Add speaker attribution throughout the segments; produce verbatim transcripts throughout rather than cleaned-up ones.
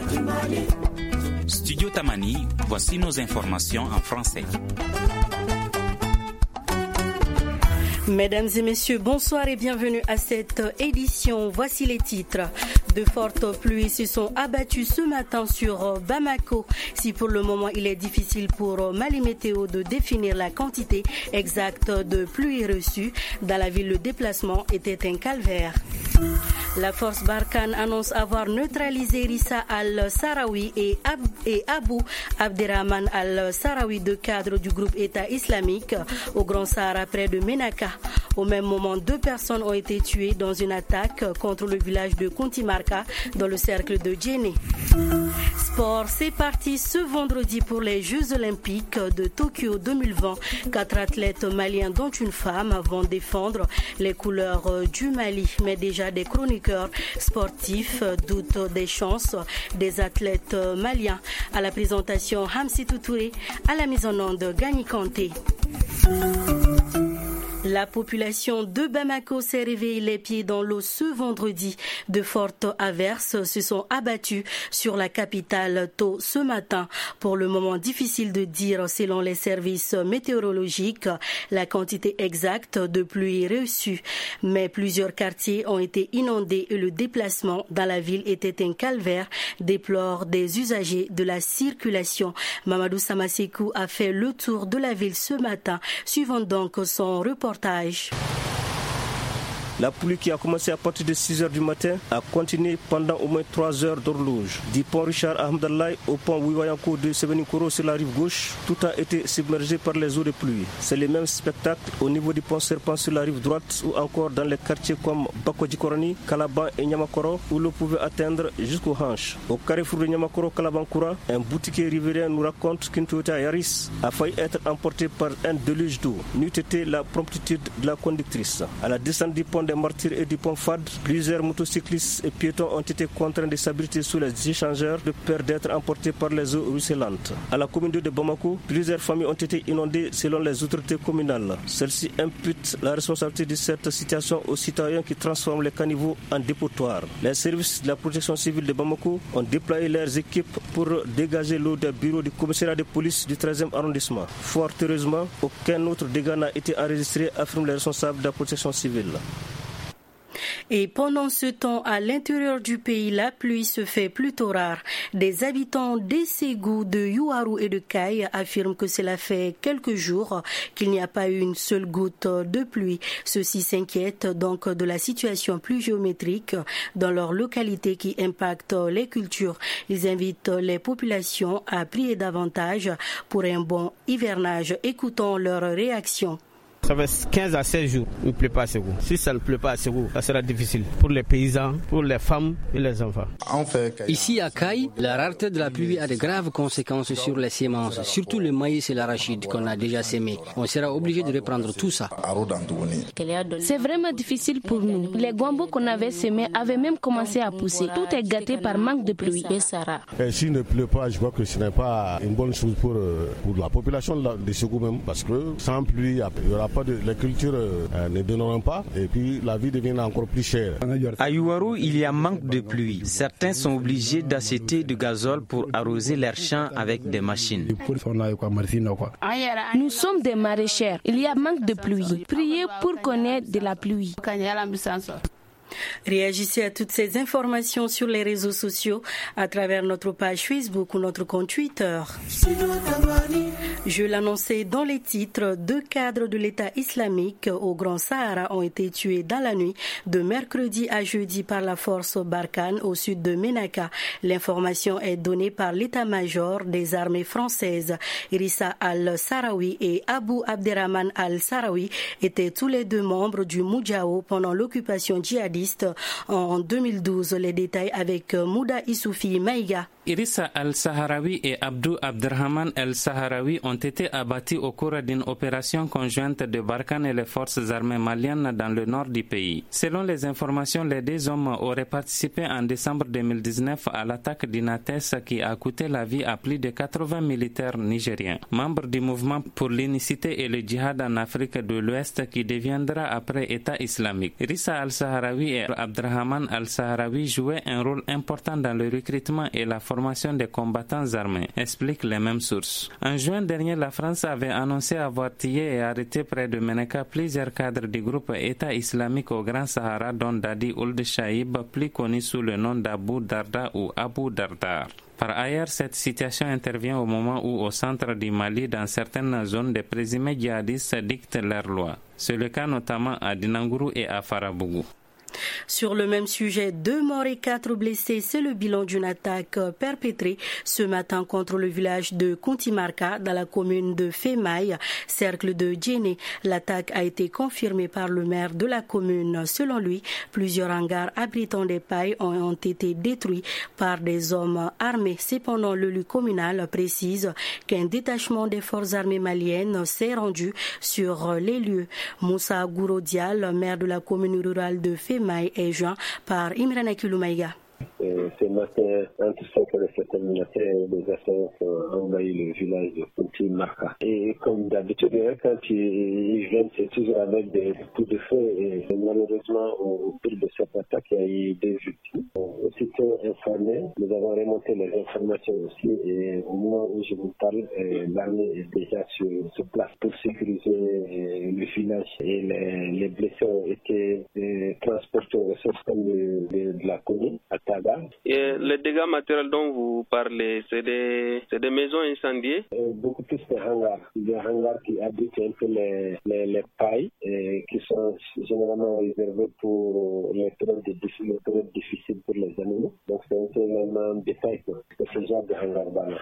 Speaker 1: Studio Tamani, voici nos informations en français.
Speaker 2: Mesdames et messieurs, bonsoir et bienvenue à cette édition. Voici les titres. De fortes pluies se sont abattues ce matin sur Bamako. Si pour le moment il est difficile pour Mali Météo de définir la quantité exacte de pluie reçue, dans la ville le déplacement était un calvaire. La force Barkhane annonce avoir neutralisé Rissa al-Sahraoui et, Ab- et Abu Abderrahman al-Sahraoui, deux cadres du groupe État islamique au Grand Sahara près de Ménaka. Au même moment, deux personnes ont été tuées dans une attaque contre le village de Kuntimarka dans le cercle de Djenné. Sport, c'est parti ce vendredi pour les Jeux Olympiques de Tokyo deux mille vingt. Quatre athlètes maliens dont une femme vont défendre les couleurs du Mali. Mais déjà des chroniqueurs sportifs doutent des chances des athlètes maliens. À la présentation, Hamsitou Touré, à la mise en onde, Gagny Kanté. La population de Bamako s'est réveillée les pieds dans l'eau ce vendredi. De fortes averses se sont abattues sur la capitale tôt ce matin. Pour le moment, difficile de dire, selon les services météorologiques, la quantité exacte de pluie reçue. Mais plusieurs quartiers ont été inondés et le déplacement dans la ville était un calvaire, déplorent des usagers de la circulation. Mamadou Samasekou a fait le tour de la ville ce matin, suivant donc son reportage.
Speaker 3: La pluie qui a commencé à partir de six heures du matin a continué pendant au moins trois heures d'horloge. Du pont Richard Ahmedallah au pont Wiwayanko de Sevenikoro sur la rive gauche, tout a été submergé par les eaux de pluie. C'est le même spectacle au niveau du pont Serpent sur la rive droite ou encore dans les quartiers comme Bakodjikorani, Kalaban et Nyamakoro où l'eau pouvait atteindre jusqu'aux hanches. Au carrefour de Nyamakoro Kalabankura, un boutiquier riverain nous raconte qu'une Toyota Yaris a failli être emportée par un déluge d'eau. N'eût été la promptitude de la conductrice. À la descente du pont des Martyrs et du pont Fad, plusieurs motocyclistes et piétons ont été contraints de s'abriter sous les échangeurs de peur d'être emportés par les eaux ruisselantes. À la commune de Bamako, plusieurs familles ont été inondées selon les autorités communales. Celles-ci imputent la responsabilité de cette situation aux citoyens qui transforment les caniveaux en dépotoirs. Les services de la protection civile de Bamako ont déployé leurs équipes pour dégager l'eau des bureaux du commissariat de police du treizième arrondissement. Fort heureusement, aucun autre dégât n'a été enregistré, affirment les responsables de la protection civile.
Speaker 2: Et pendant ce temps, à l'intérieur du pays, la pluie se fait plutôt rare. Des habitants des Ségou, de Youarou et de Kaye affirment que cela fait quelques jours qu'il n'y a pas eu une seule goutte de pluie. Ceux-ci s'inquiètent donc de la situation pluviométrique dans leur localité qui impacte les cultures. Ils invitent les populations à prier davantage pour un bon hivernage. Écoutons leurs réactions.
Speaker 4: Ça fait quinze à seize jours, il ne pleut pas à Ségou. Si ça ne pleut pas à Ségou, ça sera difficile pour les paysans, pour les femmes et les enfants.
Speaker 5: Ici à Kaye, la rareté de la pluie a de graves conséquences sur les semences, surtout le maïs et l'arachide qu'on a déjà semé. On sera obligé de reprendre tout ça.
Speaker 6: C'est vraiment difficile pour nous. Les guambos qu'on avait semés avaient même commencé à pousser. Tout est gâté par manque de pluie.
Speaker 7: Et s'il ne pleut pas, je vois que ce n'est pas une bonne chose pour, pour la population de Ségou même, parce que sans pluie, il n'y aura pas de, les cultures euh, ne donneront pas et puis la vie devient encore plus chère.
Speaker 8: À Youarou, il y a manque de pluie. Certains sont obligés d'acheter du gazole pour arroser leurs champs avec des machines.
Speaker 6: Nous sommes des maraîchers. Il y a manque de pluie. Priez pour qu'on ait de la pluie.
Speaker 2: Réagissez à toutes ces informations sur les réseaux sociaux à travers notre page Facebook ou notre compte Twitter. Je l'annonçais dans les titres, deux cadres de l'État islamique au Grand Sahara ont été tués dans la nuit de mercredi à jeudi par la force Barkhane au sud de Ménaka. L'information est donnée par l'état-major des armées françaises. Rissa al-Sahraoui et Abu Abderrahman al-Sahraoui étaient tous les deux membres du Moudjahou pendant l'occupation djihadiste en deux mille douze. Les détails avec Mouda Issoufi Maïga.
Speaker 9: Rissa al-Sahraoui et Abdou Abderrahman al-Sahraoui ont été abattus au cours d'une opération conjointe de Barkhane et les forces armées maliennes dans le nord du pays. Selon les informations, les deux hommes auraient participé en décembre deux mille dix-neuf à l'attaque d'Inates qui a coûté la vie à plus de quatre-vingts militaires nigériens. Membres du mouvement pour l'unicité et le djihad en Afrique de l'Ouest qui deviendra après État islamique. Rissa al-Sahraoui et Abderrahman al-Sahraoui jouaient un rôle important dans le recrutement et la formation formation des combattants armés, expliquent les mêmes sources. En juin dernier, la France avait annoncé avoir tué et arrêté près de Ménéka plusieurs cadres du groupe État islamique au Grand Sahara, dont Dadi Ould Shaib, plus connu sous le nom d'Abu Darda ou Abu Dardar. Par ailleurs, cette situation intervient au moment où, au centre du Mali, dans certaines zones, des présumés djihadistes dictent leurs lois. C'est le cas notamment à Dinangourou et à Farabougou.
Speaker 2: Sur le même sujet, deux morts et quatre blessés, c'est le bilan d'une attaque perpétrée ce matin contre le village de Kuntimarka dans la commune de Femaï, cercle de Djéné. L'attaque a été confirmée par le maire de la commune. Selon lui, plusieurs hangars abritant des pailles ont été détruits par des hommes armés. Cependant, l'élu communal précise qu'un détachement des forces armées maliennes s'est rendu sur les lieux. Moussa Gourodial, maire de la commune rurale de Femaï, est joint par Imran Kiloumaïga.
Speaker 10: Ce matin, entre cinq heures et sept heures du matin, les assaillants ont envahi le village de Kuntimarka. Et comme d'habitude, quand ils viennent, c'est toujours avec des coups de feu. Et malheureusement, au cours de cette attaque, il y a eu des victimes. Aussitôt informés, nous avons remonté les informations aussi. Et au moment où je vous parle, l'armée est déjà sur, sur place pour sécuriser le village. Et les, les blessés ont été transportés au système de, de, de la commune à Taga.
Speaker 11: Et les dégâts matériels dont vous parlez, c'est des, c'est des maisons incendiées?
Speaker 10: euh, Beaucoup plus de hangars. Des hangars qui abritent un peu les, les, les pailles et qui sont généralement réservés pour les périodes difficiles, difficiles pour les animaux. Donc c'est un peu un détail de ce genre de hangars-là.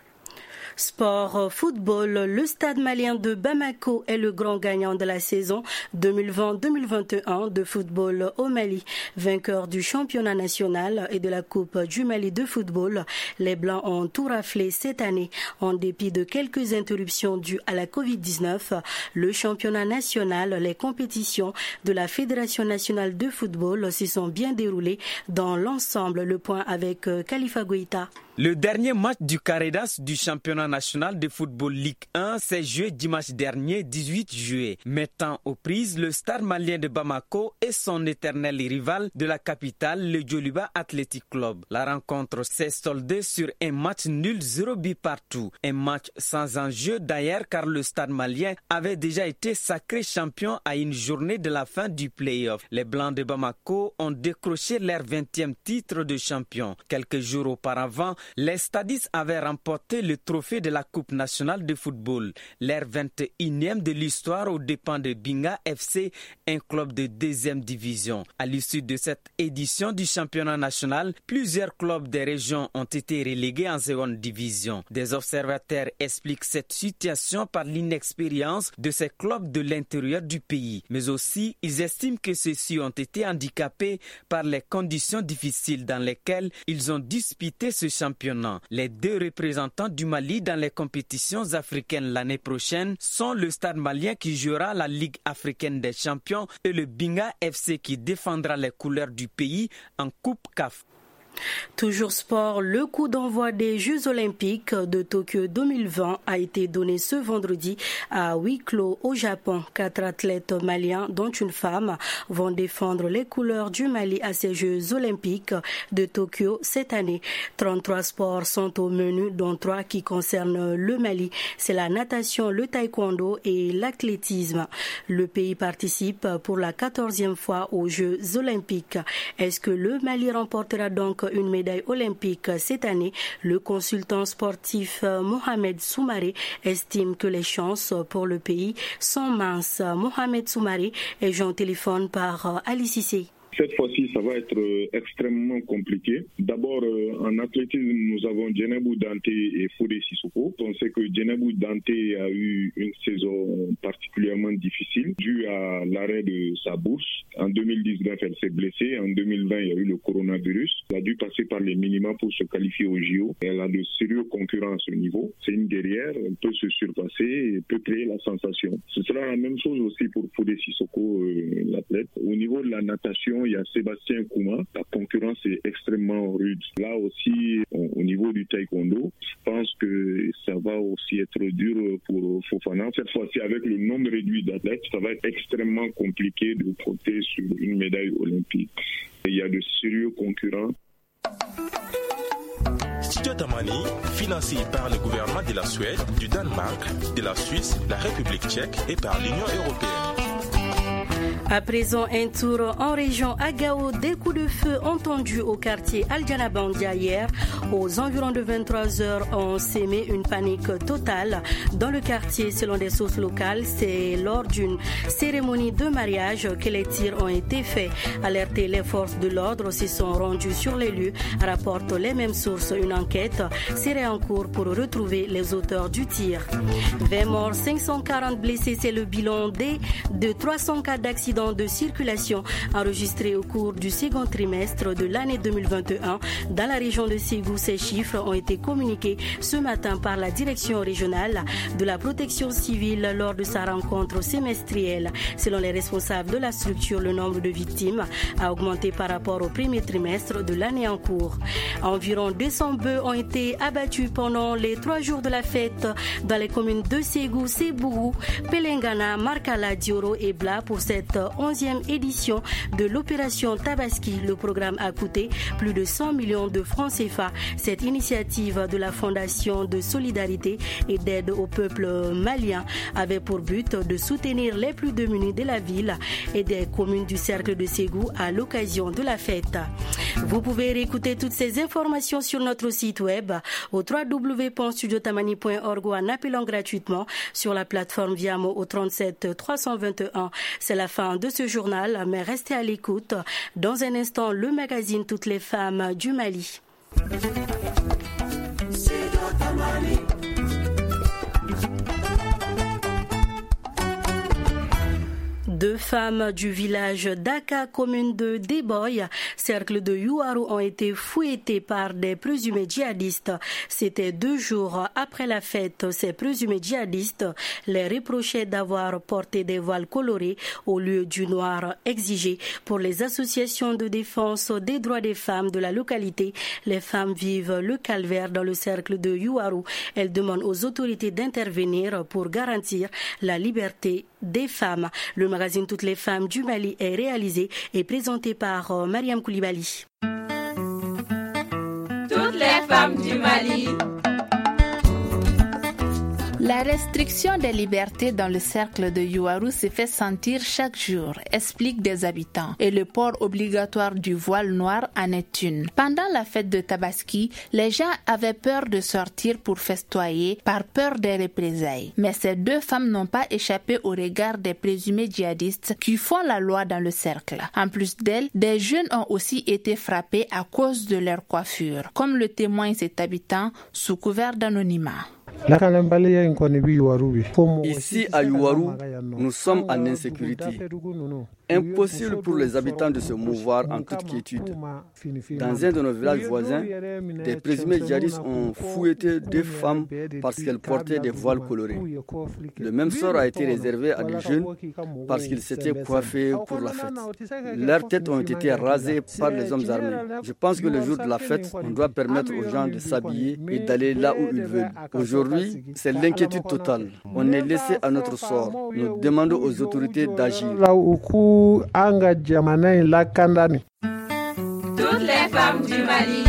Speaker 2: Sport, football, le stade malien de Bamako est le grand gagnant de la saison deux mille vingt deux mille vingt et un de football au Mali. Vainqueur du championnat national et de la Coupe du Mali de football, les Blancs ont tout raflé cette année. En dépit de quelques interruptions dues à la covid dix-neuf, le championnat national, les compétitions de la Fédération nationale de football se sont bien déroulées dans l'ensemble. Le point avec Khalifa Goïta.
Speaker 8: Le dernier match du Caredas du championnat national de football Ligue un s'est joué dimanche dernier, dix-huit juillet, mettant aux prises le Stade malien de Bamako et son éternel rival de la capitale, le Djoliba Athletic Club. La rencontre s'est soldée sur un match nul, zéro but partout. Un match sans enjeu d'ailleurs car le Stade malien avait déjà été sacré champion à une journée de la fin du play-off. Les Blancs de Bamako ont décroché leur vingtième titre de champion. Quelques jours auparavant, les Stadistes avaient remporté le trophée de la Coupe nationale de football, leur vingt et unième de l'histoire aux dépens de Binga F C, un club de deuxième division. À l'issue de cette édition du championnat national, plusieurs clubs des régions ont été relégués en seconde division. Des observateurs expliquent cette situation par l'inexpérience de ces clubs de l'intérieur du pays, mais aussi ils estiment que ceux-ci ont été handicapés par les conditions difficiles dans lesquelles ils ont disputé ce championnat. Les deux représentants du Mali dans les compétitions africaines l'année prochaine sont le Stade malien qui jouera la Ligue africaine des champions et le Binga F C qui défendra les couleurs du pays en Coupe C A F.
Speaker 2: Toujours sport, le coup d'envoi des Jeux Olympiques de Tokyo deux mille vingt a été donné ce vendredi à huis clos au Japon. Quatre athlètes maliens, dont une femme, vont défendre les couleurs du Mali à ces Jeux Olympiques de Tokyo cette année. trente-trois sports sont au menu, dont trois qui concernent le Mali. C'est la natation, le taekwondo et l'athlétisme. Le pays participe pour la quatorzième fois aux Jeux Olympiques. Est-ce que le Mali remportera donc une médaille olympique cette année? Le consultant sportif Mohamed Soumaré estime que les chances pour le pays sont minces. Mohamed Soumaré est joint au téléphone par Ali Cissé.
Speaker 12: Cette fois-ci, ça va être euh, extrêmement compliqué. D'abord, euh, en athlétisme, nous avons Djenebou Dante et Fodé Sissoko. On sait que Djenebou Dante a eu une saison particulièrement difficile due à l'arrêt de sa bourse. En deux mille dix-neuf, elle s'est blessée. En deux mille vingt, il y a eu le coronavirus. Elle a dû passer par les minima pour se qualifier au J O. Elle a de sérieux concurrents à ce niveau. C'est une guerrière, elle peut se surpasser et peut créer la sensation. Ce sera la même chose aussi pour Fodé Sissoko, euh, l'athlète. Au niveau de la natation, il y a Sébastien Kouma. La concurrence est extrêmement rude. Là aussi, au niveau du taekwondo, je pense que ça va aussi être dur pour Fofana. Cette fois-ci, avec le nombre réduit d'athlètes, ça va être extrêmement compliqué de compter sur une médaille olympique. Il y a de sérieux concurrents.
Speaker 13: Studio Tamani, financé par le gouvernement de la Suède, du Danemark, de la Suisse, la République tchèque et par l'Union européenne.
Speaker 2: À présent, un tour en région à Gao. Des coups de feu entendus au quartier Al-Janabandia hier. Aux environs de vingt-trois heures, ont sémé une panique totale dans le quartier. Selon des sources locales, c'est lors d'une cérémonie de mariage que les tirs ont été faits. Alertés, les forces de l'ordre se sont rendues sur les lieux, rapportent les mêmes sources. Une enquête serait en cours pour retrouver les auteurs du tir. vingt morts, cinq cent quarante blessés, c'est le bilan des de trois cents cas d'accidents de circulation enregistrés au cours du second trimestre de l'année deux mille vingt et un dans la région de Ségou. Ces chiffres ont été communiqués ce matin par la direction régionale de la protection civile lors de sa rencontre semestrielle. Selon les responsables de la structure, le nombre de victimes a augmenté par rapport au premier trimestre de l'année en cours. Environ deux cents bœufs ont été abattus pendant les trois jours de la fête dans les communes de Ségou, Sébourou, Pelengana, Markala, Dioro et Bla pour cette onzième édition de l'opération Tabaski. Le programme a coûté plus de cent millions de francs C F A. Cette initiative de la Fondation de solidarité et d'aide au peuple malien avait pour but de soutenir les plus démunis de la ville et des communes du cercle de Ségou à l'occasion de la fête. Vous pouvez réécouter toutes ces informations sur notre site web au w w w point studio tamani point org ou en appelant gratuitement sur la plateforme Viamo au trente-sept trois cent vingt et un. C'est la fin de ce journal, mais restez à l'écoute. Dans un instant, le magazine Toutes les femmes du Mali. Deux femmes du village Daka, commune de Deboy, cercle de Youarou, ont été fouettées par des présumés djihadistes. C'était deux jours après la fête. Ces présumés djihadistes les reprochaient d'avoir porté des voiles colorés au lieu du noir exigé. Pour les associations de défense des droits des femmes de la localité, les femmes vivent le calvaire dans le cercle de Youarou. Elles demandent aux autorités d'intervenir pour garantir la liberté des femmes. Le magazine Toutes les femmes du Mali est réalisé et présenté par euh, Mariam Koulibaly.
Speaker 14: Toutes les femmes du Mali.
Speaker 15: La restriction des libertés dans le cercle de Youarou se fait sentir chaque jour, expliquent des habitants, et le port obligatoire du voile noir en est une. Pendant la fête de Tabaski, les gens avaient peur de sortir pour festoyer par peur des représailles. Mais ces deux femmes n'ont pas échappé au regard des présumés djihadistes qui font la loi dans le cercle. En plus d'elles, des jeunes ont aussi été frappés à cause de leur coiffure, comme le témoigne cet habitant sous couvert d'anonymat.
Speaker 16: Ici à Youarou, nous sommes en insécurité. Impossible pour les habitants de se mouvoir en toute quiétude. Dans un de nos villages voisins, des présumés djihadistes ont fouetté deux femmes parce qu'elles portaient des voiles colorés. Le même sort a été réservé à des jeunes parce qu'ils s'étaient coiffés pour la fête. Leurs têtes ont été rasées par les hommes armés. Je pense que le jour de la fête, on doit permettre aux gens de s'habiller et d'aller là où ils veulent. Aujourd'hui, c'est l'inquiétude totale. On est laissé à notre sort. Nous demandons aux autorités d'agir.
Speaker 14: Toutes les femmes du Mali.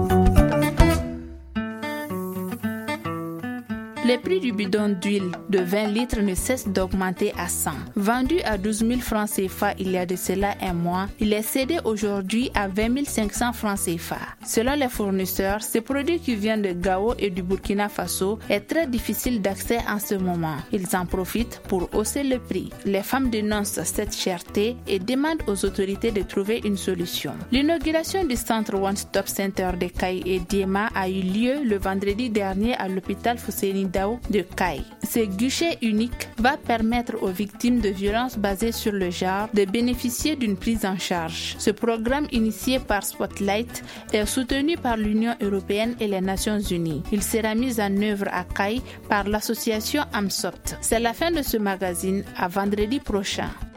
Speaker 15: Le prix du bidon d'huile de vingt litres ne cesse d'augmenter à cent. Vendu à douze mille francs C F A il y a de cela un mois, il est cédé aujourd'hui à vingt mille cinq cents francs C F A. Selon les fournisseurs, ce produit qui vient de Gao et du Burkina Faso est très difficile d'accès en ce moment. Ils en profitent pour hausser le prix. Les femmes dénoncent cette cherté et demandent aux autorités de trouver une solution. L'inauguration du centre One Stop Center de Kaï et Diema a eu lieu le vendredi dernier à l'hôpital Fousséni de Kaï. Ce guichet unique va permettre aux victimes de violences basées sur le genre de bénéficier d'une prise en charge. Ce programme initié par Spotlight est soutenu par l'Union européenne et les Nations unies. Il sera mis en œuvre à Kaï par l'association AMSOPT. C'est la fin de ce magazine. À vendredi prochain.